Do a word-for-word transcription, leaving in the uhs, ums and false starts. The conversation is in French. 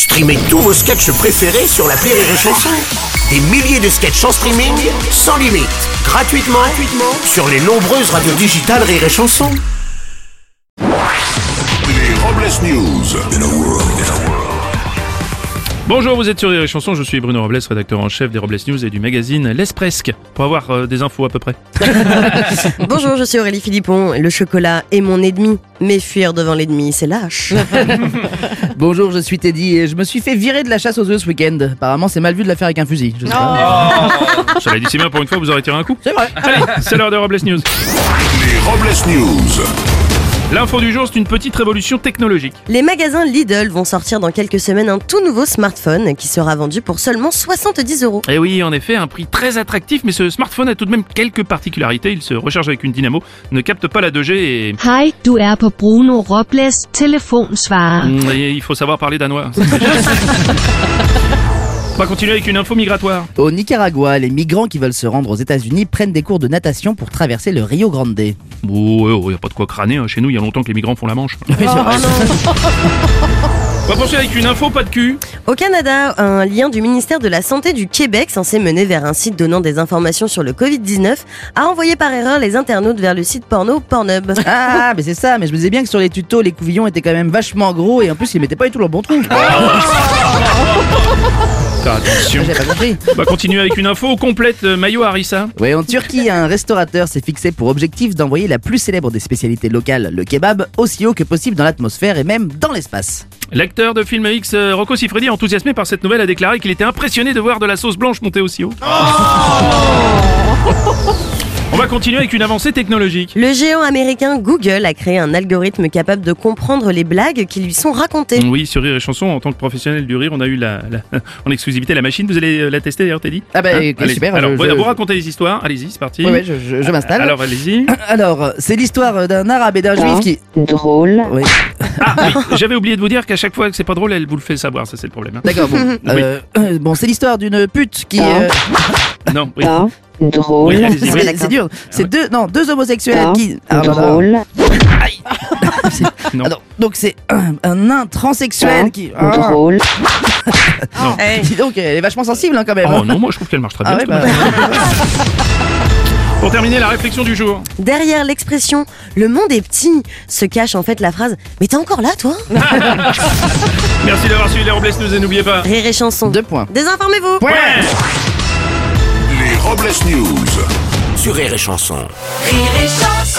Streamez tous vos sketchs préférés sur l'appli Rire et Chanson. Des milliers de sketchs en streaming, sans limite, gratuitement, gratuitement sur les nombreuses radios digitales Rire et Chanson. Les Robles News. In a world, in a world. Bonjour, vous êtes sur Rire et Chanson, je suis Bruno Robles, rédacteur en chef des Robles News et du magazine Laisse Presque, pour avoir euh, des infos à peu près. Bonjour, je suis Aurélie Philippon. Le chocolat est mon ennemi, mais fuir devant l'ennemi, c'est lâche. Bonjour, je suis Teddy et je me suis fait virer de la chasse aux œufs ce week-end. Apparemment, c'est mal vu de la faire avec un fusil. Je sais pas. Oh Ça l'a dit si bien, pour une fois, vous aurez tiré un coup. C'est vrai. Allez, c'est l'heure des Robles News. Les Robles News. L'info du jour, c'est une petite révolution technologique. Les magasins Lidl vont sortir dans quelques semaines un tout nouveau smartphone qui sera vendu pour seulement soixante-dix euros. Et oui, en effet, un prix très attractif, mais ce smartphone a tout de même quelques particularités. Il se recharge avec une dynamo, ne capte pas la deux G et... Hej, du er på Bruno Robles telefonsvarer. Mm, et il faut savoir parler danois. On va continuer avec une info migratoire. Au Nicaragua, les migrants qui veulent se rendre aux États-Unis prennent des cours de natation pour traverser le Rio Grande. Oh, oh, y a pas de quoi crâner, hein. Chez nous, il y a longtemps que les migrants font la manche. Oui, c'est vrai. On va poursuivre avec une info pas de cul. Au Canada, un lien du ministère de la Santé du Québec, censé mener vers un site donnant des informations sur le covid dix-neuf, a envoyé par erreur les internautes vers le site porno Pornhub. Ah, mais c'est ça, mais je me disais bien que sur les tutos, les couvillons étaient quand même vachement gros et en plus, ils mettaient pas du tout leur bon trou. Attention. J'ai pas compris. On va continuer avec une info complète. euh, Mayo Harissa. Ouais, en Turquie, un restaurateur s'est fixé pour objectif d'envoyer la plus célèbre des spécialités locales, le kebab, aussi haut que possible dans l'atmosphère et même dans l'espace. L'acteur de film X, euh, Rocco Siffredi, enthousiasmé par cette nouvelle, a déclaré qu'il était impressionné de voir de la sauce blanche monter aussi haut. On va continuer avec une avancée technologique. Le géant américain Google a créé un algorithme capable de comprendre les blagues qui lui sont racontées. Oui, sur Rire et Chanson, en tant que professionnel du rire, on a eu la, la- en exclusivité la machine. Vous allez euh, la tester d'ailleurs, Teddy? Ah bah, Hein écoute, Allez-y. super, Alors, je- vous, je- vous racontez les histoires. Allez-y, c'est parti. Ouais, ouais, je, je, je m'installe. Alors, allez-y. Alors, c'est l'histoire d'un arabe et d'un juif qui... Drôle. Oui, Ah oui, j'avais oublié de vous dire qu'à chaque fois que c'est pas drôle, elle vous le fait savoir. Ça, c'est le problème. hein. d'accord, bon. Euh, euh, bon, c'est l'histoire d'une pute qui... euh, Non, oui. Pas drôle. Oui, allez-y, oui. c'est c'est dur. C'est ouais. deux, non, deux homosexuels Pas qui... Ah, bah, bah. drôle. Non. Ah, non, donc c'est un, un nain transsexuel Pas qui... Ah, drôle. Eh, dis donc, elle est vachement sensible hein, quand même. Oh non, moi je trouve qu'elle marche très bien. Ah ouais, cette bah... Pour terminer, la réflexion du jour. Derrière l'expression « le monde est petit » se cache en fait la phrase « mais t'es encore là toi ?» Merci d'avoir suivi les Robles News et n'oubliez pas. Rire et Chanson. Deux points. Désinformez-vous. Ouais. Les Robles News. Sur Rire et Chanson. Rire et chanson.